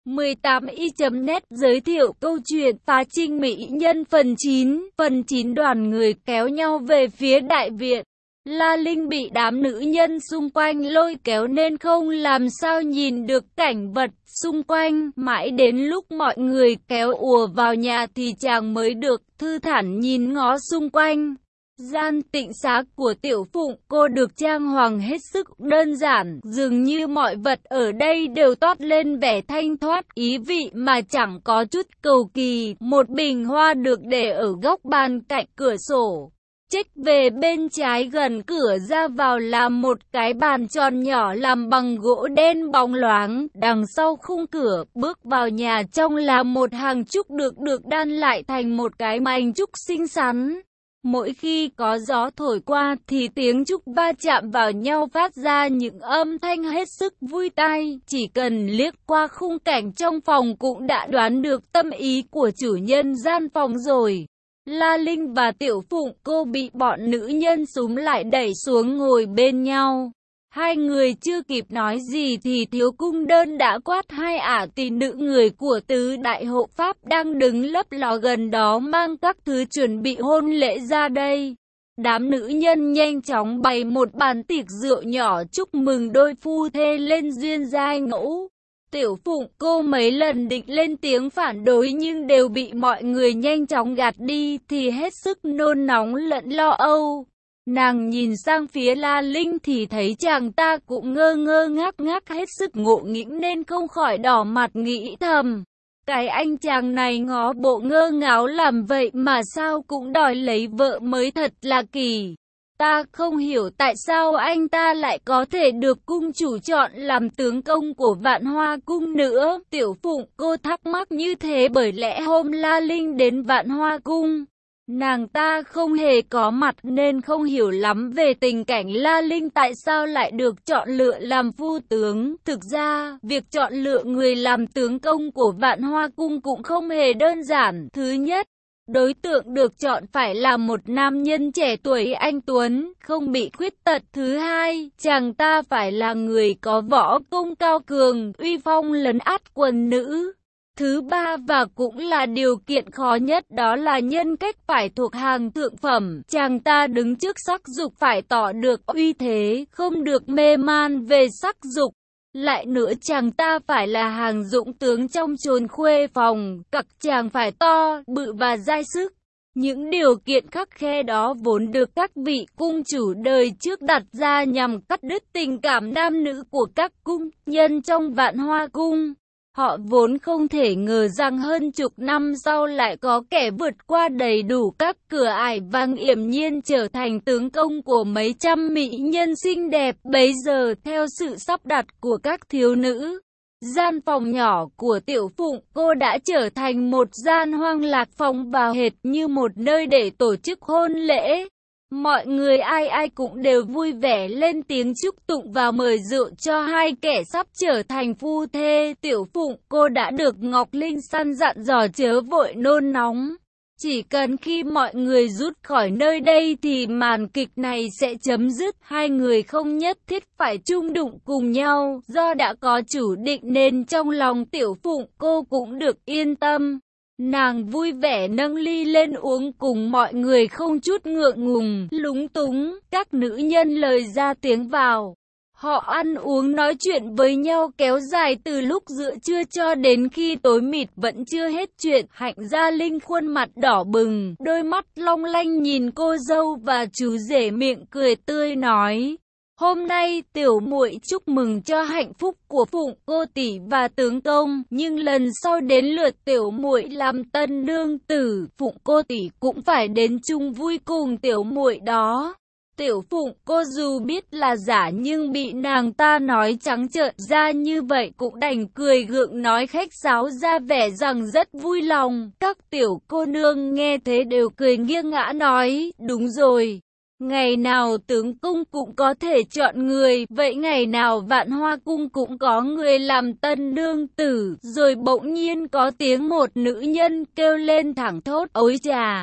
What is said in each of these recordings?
18i.net giới thiệu câu chuyện phá trinh mỹ nhân phần 9. Phần 9 đoàn người kéo nhau về phía đại viện. La Linh bị đám nữ nhân xung quanh lôi kéo nên không làm sao nhìn được cảnh vật xung quanh. Mãi đến lúc mọi người kéo ùa vào nhà thì chàng mới được thư thản nhìn ngó xung quanh. Gian tịnh xá của Tiểu Phụng cô được trang hoàng hết sức đơn giản, dường như mọi vật ở đây đều toát lên vẻ thanh thoát, ý vị mà chẳng có chút cầu kỳ. Một bình hoa được để ở góc bàn cạnh cửa sổ. Chếch về bên trái gần cửa ra vào là một cái bàn tròn nhỏ làm bằng gỗ đen bóng loáng. Đằng sau khung cửa, bước vào nhà trong là một hàng trúc được đan lại thành một cái mành trúc xinh xắn. Mỗi khi có gió thổi qua thì tiếng trúc va chạm vào nhau phát ra những âm thanh hết sức vui tai. Chỉ cần liếc qua khung cảnh trong phòng cũng đã đoán được tâm ý của chủ nhân gian phòng rồi. La Linh và Tiểu Phụng cô bị bọn nữ nhân xúm lại đẩy xuống ngồi bên nhau. Hai người chưa kịp nói gì thì Thiếu Cung Đơn đã quát hai ả tỳ nữ người của tứ đại hộ pháp đang đứng lấp ló gần đó mang các thứ chuẩn bị hôn lễ ra đây. Đám nữ nhân nhanh chóng bày một bàn tiệc rượu nhỏ chúc mừng đôi phu thê lên duyên giai ngẫu. Tiểu Phụng cô mấy lần định lên tiếng phản đối nhưng đều bị mọi người nhanh chóng gạt đi thì hết sức nôn nóng lẫn lo âu. Nàng nhìn sang phía La Linh thì thấy chàng ta cũng ngơ ngơ ngác hết sức ngộ nghĩnh nên không khỏi đỏ mặt nghĩ thầm. Cái anh chàng này ngó bộ ngơ ngáo làm vậy mà sao cũng đòi lấy vợ mới thật là kỳ. Ta không hiểu tại sao anh ta lại có thể được cung chủ chọn làm tướng công của Vạn Hoa Cung nữa. Tiểu Phụng cô thắc mắc như thế bởi lẽ hôm La Linh đến Vạn Hoa Cung, nàng ta không hề có mặt nên không hiểu lắm về tình cảnh La Linh tại sao lại được chọn lựa làm phu tướng. Thực ra, việc chọn lựa người làm tướng công của Vạn Hoa Cung cũng không hề đơn giản. Thứ nhất, đối tượng được chọn phải là một nam nhân trẻ tuổi anh tuấn, không bị khuyết tật. Thứ hai, chàng ta phải là người có võ công cao cường, uy phong lấn át quần nữ. Thứ ba và cũng là điều kiện khó nhất đó là nhân cách phải thuộc hàng thượng phẩm. Chàng ta đứng trước sắc dục phải tỏ được uy thế, không được mê man về sắc dục. Lại nữa chàng ta phải là hàng dũng tướng trong chốn khuê phòng, cặc chàng phải to, bự và dai sức. Những điều kiện khắt khe đó vốn được các vị cung chủ đời trước đặt ra nhằm cắt đứt tình cảm nam nữ của các cung nhân trong Vạn Hoa Cung. Họ vốn không thể ngờ rằng hơn chục năm sau lại có kẻ vượt qua đầy đủ các cửa ải và nghiễm nhiên trở thành tướng công của mấy trăm mỹ nhân xinh đẹp. Bấy giờ theo sự sắp đặt của các thiếu nữ, gian phòng nhỏ của Tiểu Phụng cô đã trở thành một gian hoang lạc phong và hệt như một nơi để tổ chức hôn lễ. Mọi người ai cũng đều vui vẻ lên tiếng chúc tụng và mời rượu cho hai kẻ sắp trở thành phu thê. Tiểu Phụng cô đã được Ngọc Linh săn dặn dò chớ vội nôn nóng. Chỉ cần khi mọi người rút khỏi nơi đây thì màn kịch này sẽ chấm dứt. Hai người không nhất thiết phải chung đụng cùng nhau. Do đã có chủ định nên trong lòng Tiểu Phụng cô cũng được yên tâm. Nàng vui vẻ nâng ly lên uống cùng mọi người không chút ngượng ngùng, lúng túng. Các nữ nhân lời ra tiếng vào. Họ ăn uống nói chuyện với nhau kéo dài từ lúc giữa trưa cho đến khi tối mịt vẫn chưa hết chuyện. Hạnh Gia Linh khuôn mặt đỏ bừng, đôi mắt long lanh nhìn cô dâu và chú rể miệng cười tươi nói. Hôm nay tiểu muội chúc mừng cho hạnh phúc của Phụng cô tỷ và tướng công, nhưng lần sau đến lượt tiểu muội làm tân nương tử, Phụng cô tỷ cũng phải đến chung vui cùng tiểu muội đó. Tiểu Phụng cô dù biết là giả nhưng bị nàng ta nói trắng trợn ra như vậy cũng đành cười gượng nói khách sáo ra vẻ rằng rất vui lòng. Các tiểu cô nương nghe thế đều cười nghiêng ngã nói, đúng rồi. Ngày nào tướng cung cũng có thể chọn người, vậy ngày nào Vạn Hoa Cung cũng có người làm tân nương tử. Rồi bỗng nhiên có tiếng một nữ nhân kêu lên thẳng thốt, ối chà!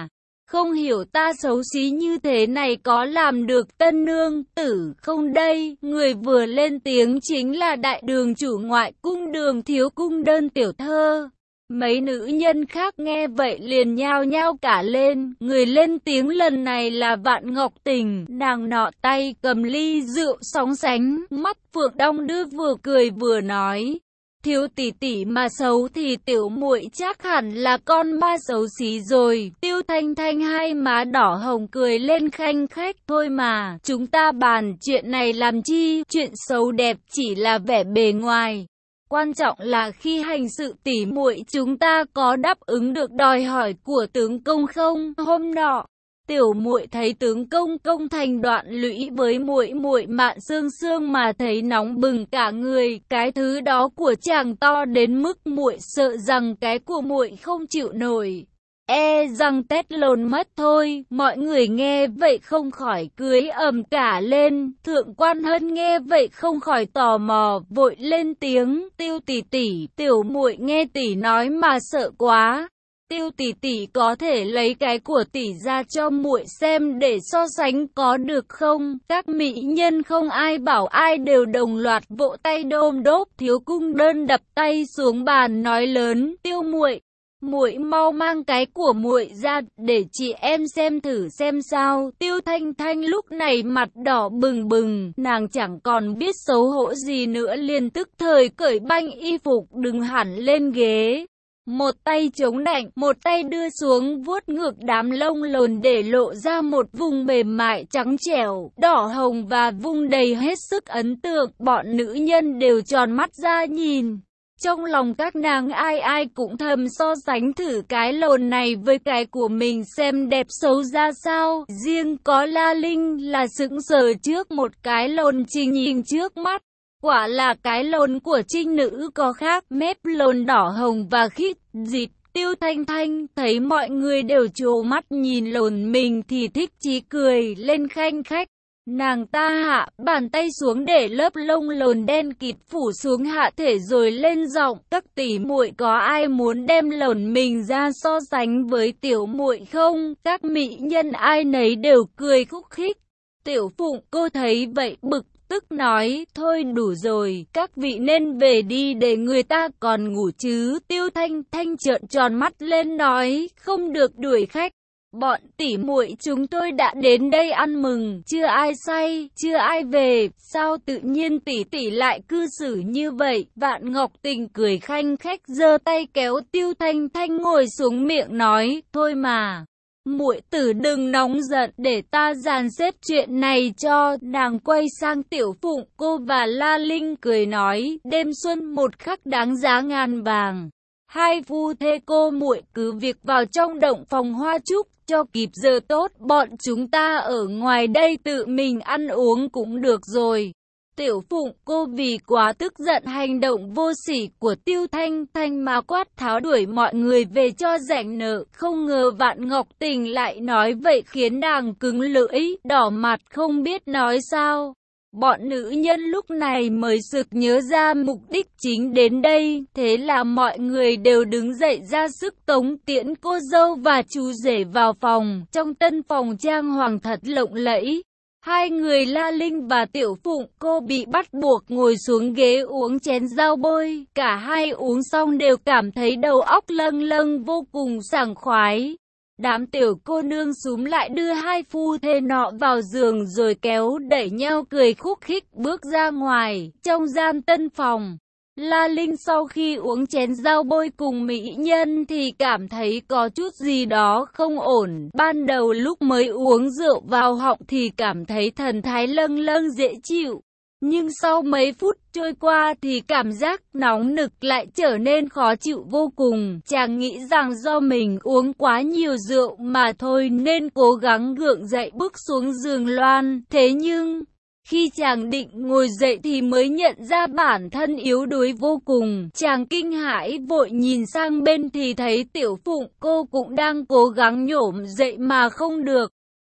Không hiểu ta xấu xí như thế này có làm được tân nương tử không đây? Người vừa lên tiếng chính là đại đường chủ ngoại cung Đường Thiếu Cung Đơn tiểu thơ. Mấy nữ nhân khác nghe vậy liền nhao nhao cả lên. Người lên tiếng lần này là Vạn Ngọc Tình. Nàng nọ tay cầm ly rượu sóng sánh, mắt phượng đong đưa, vừa cười vừa nói: Thiếu tỷ tỷ mà xấu thì tiểu muội chắc hẳn là con ma xấu xí rồi. Tiêu Thanh Thanh hai má đỏ hồng cười lên khanh khách. Thôi mà, chúng ta bàn chuyện này làm chi? Chuyện xấu đẹp chỉ là vẻ bề ngoài. Quan trọng là khi hành sự tỉ muội chúng ta có đáp ứng được đòi hỏi của tướng công không? Hôm nọ, tiểu muội thấy tướng công công thành đoạn lũy với muội muội Mạn Sương Sương mà thấy nóng bừng cả người. Cái thứ đó của chàng to đến mức muội sợ rằng cái của muội không chịu nổi, e rằng tét lồn mất thôi. Mọi người nghe vậy không khỏi cười ầm cả lên. Thượng quan Hân nghe vậy không khỏi tò mò, vội lên tiếng: Tiêu tỷ tỷ, tiểu muội nghe tỷ nói mà sợ quá. Tiêu tỷ tỷ có thể lấy cái của tỷ ra cho muội xem để so sánh có được không? Các mỹ nhân không ai bảo ai đều đồng loạt vỗ tay đôm đốp. Thiếu Cung Đơn đập tay xuống bàn nói lớn: Tiêu muội, muội mau mang cái của muội ra để chị em xem thử xem sao. Tiêu Thanh Thanh lúc này mặt đỏ bừng bừng, nàng chẳng còn biết xấu hổ gì nữa, liền tức thời cởi banh y phục đứng hẳn lên ghế. Một tay chống nạnh, một tay đưa xuống vuốt ngược đám lông lồn để lộ ra một vùng mềm mại trắng trẻo, đỏ hồng và vùng đầy hết sức ấn tượng. Bọn nữ nhân đều tròn mắt ra nhìn. Trong lòng các nàng ai ai cũng thầm so sánh thử cái lồn này với cái của mình xem đẹp xấu ra sao. Riêng có La Linh là sững sờ trước một cái lồn Trinh nhìn trước mắt. Quả là cái lồn của trinh nữ có khác, mép lồn đỏ hồng và khít dịt. Tiêu Thanh Thanh thấy mọi người đều trố mắt nhìn lồn mình thì thích chí cười lên khanh khách. Nàng ta hạ bàn tay xuống để lớp lông lồn đen kịt phủ xuống hạ thể rồi lên giọng: Các tỷ muội có ai muốn đem lồn mình ra so sánh với tiểu muội không? Các mỹ nhân ai nấy đều cười khúc khích. Tiểu Phụng cô thấy vậy bực tức nói: Thôi đủ rồi, các vị nên về đi để người ta còn ngủ chứ. Tiêu Thanh Thanh trợn tròn mắt lên nói: Không được đuổi khách. Bọn tỷ muội chúng tôi đã đến đây ăn mừng, chưa ai say, chưa ai về, sao tự nhiên tỷ tỷ lại cư xử như vậy? Vạn Ngọc Tình cười khanh khách giơ tay kéo Tiêu Thanh Thanh ngồi xuống, miệng nói: Thôi mà, muội tử đừng nóng giận, để ta dàn xếp chuyện này cho. Nàng quay sang Tiểu Phụng cô và La Linh cười nói: Đêm xuân một khắc đáng giá ngàn vàng. Hai phu thê cô muội cứ việc vào trong động phòng hoa trúc cho kịp giờ tốt, bọn chúng ta ở ngoài đây tự mình ăn uống cũng được rồi. Tiểu Phụng cô vì quá tức giận hành động vô sỉ của Tiêu Thanh Thanh mà quát tháo đuổi mọi người về cho rảnh nợ. Không ngờ Vạn Ngọc Tình lại nói vậy khiến nàng cứng lưỡi, đỏ mặt không biết nói sao. Bọn nữ nhân lúc này mới sực nhớ ra mục đích chính đến đây, thế là mọi người đều đứng dậy ra sức tống tiễn cô dâu và chú rể vào phòng. Trong tân phòng trang hoàng thật lộng lẫy, hai người La Linh và Tiểu Phụng cô bị bắt buộc ngồi xuống ghế uống chén rau bôi. Cả hai uống xong đều cảm thấy đầu óc lâng lâng vô cùng sảng khoái. Đám tiểu cô nương xúm lại đưa hai phu thê nọ vào giường rồi kéo đẩy nhau cười khúc khích bước ra ngoài. Trong gian tân phòng, La Linh sau khi uống chén rau bôi cùng mỹ nhân thì cảm thấy có chút gì đó không ổn. Ban đầu lúc mới uống rượu vào họng thì cảm thấy thần thái lâng lâng dễ chịu. Nhưng sau mấy phút trôi qua thì cảm giác nóng nực lại trở nên khó chịu vô cùng. Chàng nghĩ rằng do mình uống quá nhiều rượu mà thôi nên cố gắng gượng dậy bước xuống giường loan. Thế nhưng, khi chàng định ngồi dậy thì mới nhận ra bản thân yếu đuối vô cùng. Chàng kinh hãi vội nhìn sang bên thì thấy Tiểu Phụng cô cũng đang cố gắng nhổm dậy mà không được.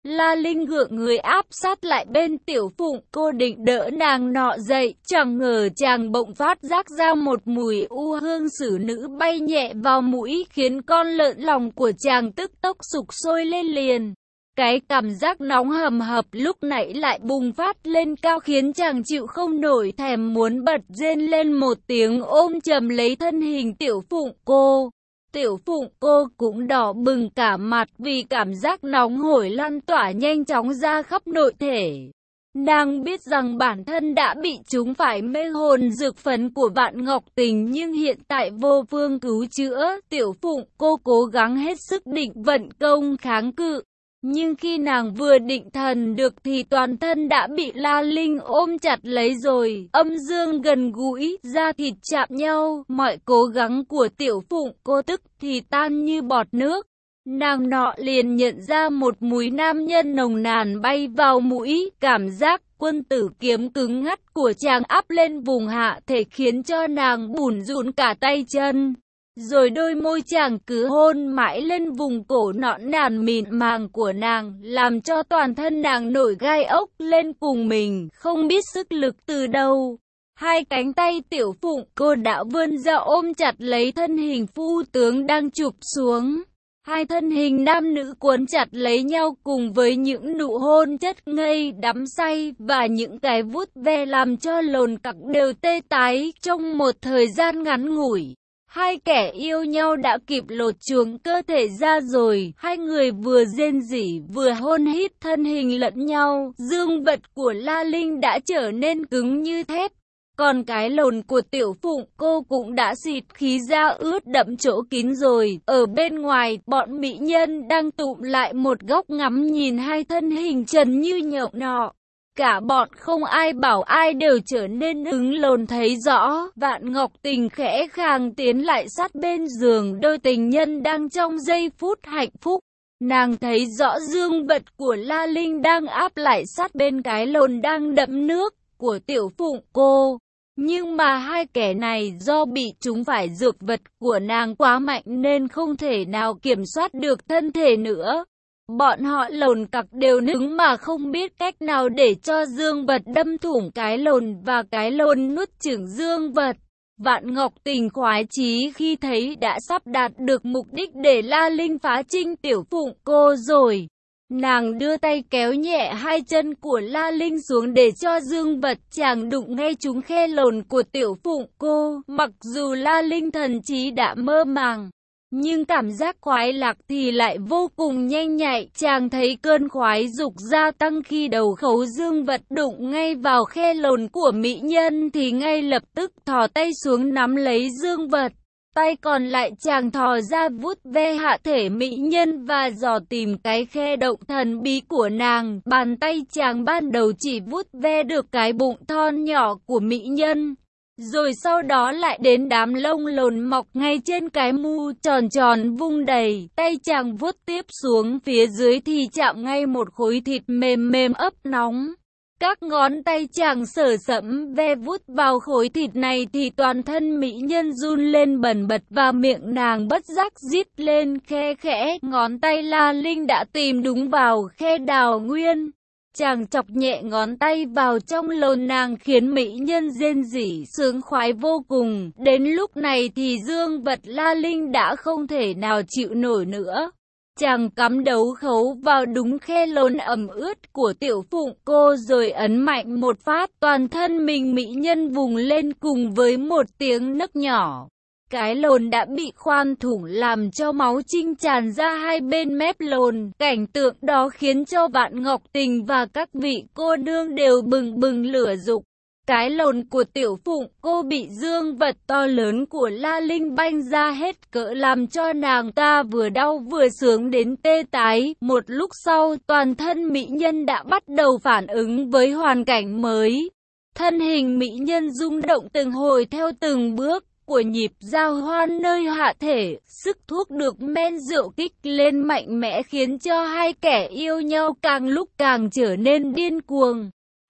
La Linh gượng người áp sát lại bên Tiểu Phụng, cô định đỡ nàng nọ dậy, chẳng ngờ chàng bỗng phát giác ra một mùi u hương xử nữ bay nhẹ vào mũi, khiến con lợn lòng của chàng tức tốc sục sôi lên liền. Cái cảm giác nóng hầm hập lúc nãy lại bùng phát lên cao khiến chàng chịu không nổi, thèm muốn bật rên lên một tiếng ôm chầm lấy thân hình Tiểu Phụng cô. Tiểu Phụng cô cũng đỏ bừng cả mặt vì cảm giác nóng hổi lan tỏa nhanh chóng ra khắp nội thể. Nàng biết rằng bản thân đã bị chúng phải mê hồn dược phấn của Vạn Ngọc Tình nhưng hiện tại vô phương cứu chữa. Tiểu Phụng cô cố gắng hết sức định vận công kháng cự. Nhưng khi nàng vừa định thần được thì toàn thân đã bị La Linh ôm chặt lấy rồi, âm dương gần gũi, da thịt chạm nhau, mọi cố gắng của Tiểu Phụng cô tức thì tan như bọt nước. Nàng nọ liền nhận ra một mùi nam nhân nồng nàn bay vào mũi, cảm giác quân tử kiếm cứng ngắt của chàng áp lên vùng hạ thể khiến cho nàng bủn rủn cả tay chân. Rồi đôi môi chàng cứ hôn mãi lên vùng cổ nõn nàn mịn màng của nàng, làm cho toàn thân nàng nổi gai ốc lên cùng mình, không biết sức lực từ đâu. Hai cánh tay Tiểu Phụng cô đã vươn ra ôm chặt lấy thân hình phu tướng đang chụp xuống. Hai thân hình nam nữ cuốn chặt lấy nhau cùng với những nụ hôn chất ngây đắm say và những cái vuốt ve làm cho lồn cặc đều tê tái trong một thời gian ngắn ngủi. Hai kẻ yêu nhau đã kịp lột chuồng cơ thể ra rồi, hai người vừa rên rỉ vừa hôn hít thân hình lẫn nhau, dương vật của La Linh đã trở nên cứng như thép. Còn cái lồn của Tiểu Phụng cô cũng đã xịt khí ra ướt đẫm chỗ kín rồi. Ở bên ngoài, bọn mỹ nhân đang tụm lại một góc ngắm nhìn hai thân hình trần như nhộng nọ. Cả bọn không ai bảo ai đều trở nên ứng lồn thấy rõ. Vạn Ngọc Tình khẽ khàng tiến lại sát bên giường đôi tình nhân đang trong giây phút hạnh phúc. Nàng thấy rõ dương vật của La Linh đang áp lại sát bên cái lồn đang đẫm nước của Tiểu Phụng cô. Nhưng mà hai kẻ này do bị chúng phải dược vật của nàng quá mạnh nên không thể nào kiểm soát được thân thể nữa. Bọn họ lồn cặc đều đứng mà không biết cách nào để cho dương vật đâm thủng cái lồn và cái lồn nuốt chửng dương vật. Vạn Ngọc Tình khoái chí khi thấy đã sắp đạt được mục đích để La Linh phá trinh Tiểu Phụng cô rồi. Nàng đưa tay kéo nhẹ hai chân của La Linh xuống để cho dương vật chàng đụng ngay trúng khe lồn của Tiểu Phụng cô. Mặc dù La Linh thần trí đã mơ màng, nhưng cảm giác khoái lạc thì lại vô cùng nhanh nhạy. Chàng thấy cơn khoái dục gia tăng khi đầu khấu dương vật đụng ngay vào khe lồn của mỹ nhân thì ngay lập tức thò tay xuống nắm lấy dương vật. Tay còn lại chàng thò ra vuốt ve hạ thể mỹ nhân và dò tìm cái khe động thần bí của nàng. Bàn tay chàng ban đầu chỉ vuốt ve được cái bụng thon nhỏ của mỹ nhân. Rồi sau đó lại đến đám lông lồn mọc ngay trên cái mu tròn tròn vung đầy. Tay chàng vuốt tiếp xuống phía dưới thì chạm ngay một khối thịt mềm mềm ấp nóng. Các ngón tay chàng sờ sẫm ve vuốt vào khối thịt này thì toàn thân mỹ nhân run lên bần bật và miệng nàng bất giác rít lên khe khẽ. Ngón tay La Linh đã tìm đúng vào khe đào nguyên. Chàng chọc nhẹ ngón tay vào trong lồn nàng khiến mỹ nhân rên rỉ sướng khoái vô cùng. Đến lúc này thì dương vật La Linh đã không thể nào chịu nổi nữa. Chàng cắm đấu khấu vào đúng khe lồn ẩm ướt của Tiểu Phụng cô rồi ấn mạnh một phát, toàn thân mình mỹ nhân vùng lên cùng với một tiếng nấc nhỏ. Cái lồn đã bị khoan thủng làm cho máu trinh tràn ra hai bên mép lồn. Cảnh tượng đó khiến cho Vạn Ngọc Tình và các vị cô nương đều bừng bừng lửa dục. Cái lồn của Tiểu Phụng cô bị dương vật to lớn của La Linh banh ra hết cỡ làm cho nàng ta vừa đau vừa sướng đến tê tái. Một lúc sau toàn thân mỹ nhân đã bắt đầu phản ứng với hoàn cảnh mới. Thân hình mỹ nhân rung động từng hồi theo từng bước của nhịp giao hoan nơi hạ thể. Sức thuốc được men rượu kích lên mạnh mẽ khiến cho hai kẻ yêu nhau càng lúc càng trở nên điên cuồng.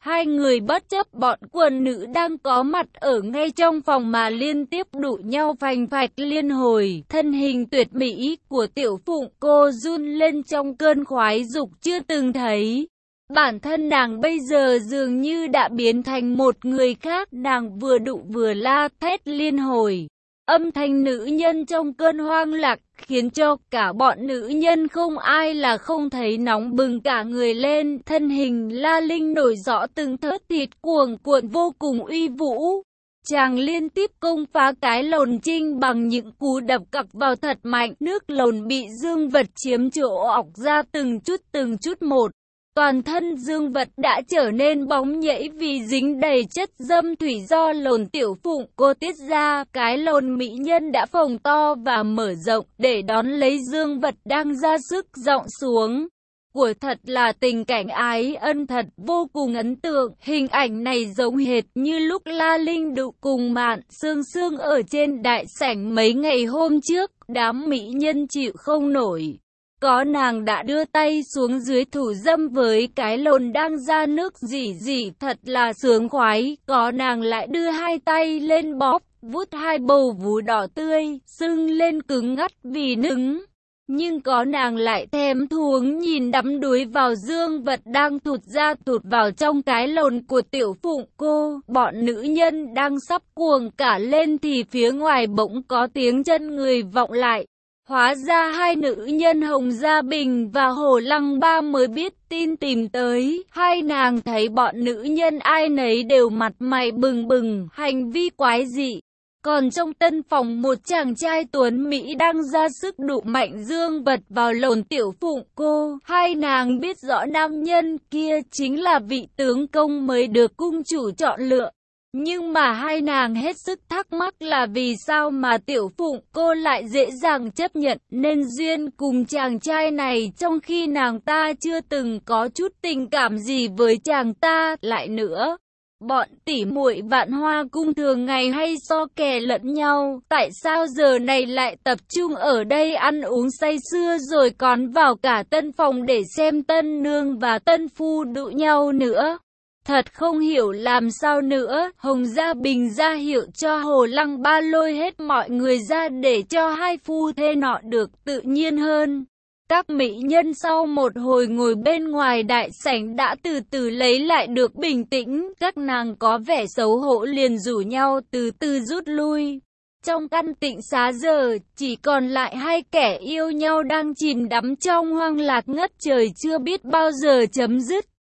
Hai người bất chấp bọn quần nữ đang có mặt ở ngay trong phòng mà liên tiếp đụ nhau phành phạch liên hồi. Thân hình tuyệt mỹ của Tiểu Phụng cô run lên trong cơn khoái dục chưa từng thấy. Bản thân nàng bây giờ dường như đã biến thành một người khác, nàng vừa đụ vừa la thét liên hồi. Âm thanh nữ nhân trong cơn hoang lạc khiến cho cả bọn nữ nhân không ai là không thấy nóng bừng cả người lên. Thân hình La Linh nổi rõ từng thớt thịt cuồng cuộn vô cùng uy vũ. Chàng liên tiếp công phá cái lồn trinh bằng những cú đập cặc vào thật mạnh. Nước lồn bị dương vật chiếm chỗ ọc ra từng chút một. Toàn thân dương vật đã trở nên bóng nhễ vì dính đầy chất dâm thủy do lồn Tiểu Phụng cô tiết ra. Cái lồn mỹ nhân đã phồng to và mở rộng để đón lấy dương vật đang ra sức dọng xuống. Của thật là tình cảnh ái ân thật vô cùng ấn tượng. Hình ảnh này giống hệt như lúc La Linh đụ cùng Mạn Sương Sương ở trên đại sảnh mấy ngày hôm trước. Đám mỹ nhân chịu không nổi. Có nàng đã đưa tay xuống dưới thủ dâm với cái lồn đang ra nước rỉ thật là sướng khoái. Có nàng lại đưa hai tay lên bóp, vuốt hai bầu vú đỏ tươi, sưng lên cứng ngắt vì nứng. Nhưng có nàng lại thèm thuồng nhìn đắm đuối vào dương vật đang thụt vào trong cái lồn của Tiểu Phụng cô. Bọn nữ nhân đang sắp cuồng cả lên thì phía ngoài bỗng có tiếng chân người vọng lại. Hóa ra hai nữ nhân Hồng Gia Bình và Hồ Lăng Ba mới biết tin tìm tới. Hai nàng thấy bọn nữ nhân ai nấy đều mặt mày bừng bừng, hành vi quái dị. Còn trong tân phòng một chàng trai tuấn Mỹ đang ra sức đụ mạnh dương vật vào lồn Tiểu Phụng cô. Hai nàng biết rõ nam nhân kia chính là vị tướng công mới được cung chủ chọn lựa. Nhưng mà hai nàng hết sức thắc mắc là vì sao mà Tiểu Phụng cô lại dễ dàng chấp nhận nên duyên cùng chàng trai này trong khi nàng ta chưa từng có chút tình cảm gì với chàng ta. Lại nữa, bọn tỉ muội Vạn Hoa cung thường ngày hay so kè lẫn nhau, tại sao giờ này lại tập trung ở đây ăn uống say sưa rồi còn vào cả tân phòng để xem tân nương và tân phu đụ nhau nữa. Thật không hiểu làm sao nữa. Hồng Gia Bình ra hiệu cho Hồ Lăng Ba lôi hết mọi người ra để cho hai phu thê nọ được tự nhiên hơn. Các mỹ nhân sau một hồi ngồi bên ngoài đại sảnh đã từ từ lấy lại được bình tĩnh. Các nàng có vẻ xấu hổ liền rủ nhau từ từ rút lui. Trong căn tịnh xá giờ, chỉ còn lại hai kẻ yêu nhau đang chìm đắm trong hoang lạc ngất trời chưa biết bao giờ chấm dứt.